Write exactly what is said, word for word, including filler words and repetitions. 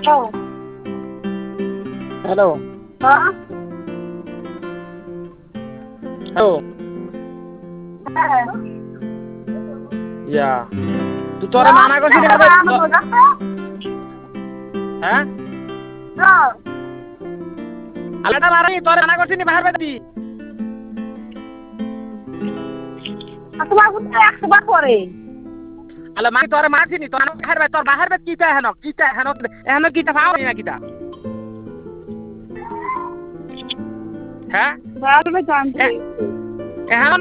hello hello ইয়া তুই তোরে মানা করছিস হ্যাঁ আলাদা মারি তোরে মানা করছিস বাহির বেদি তোমার বুঝতে একশো বার পরে আলে মারি তোরে মারছিনি তোর বাহির বেদ তোর বাহির বেদ কিটা হেন কিটা হেন হেন কিটা পাও না কিটা হ্যাঁ ভালো জানতে এখন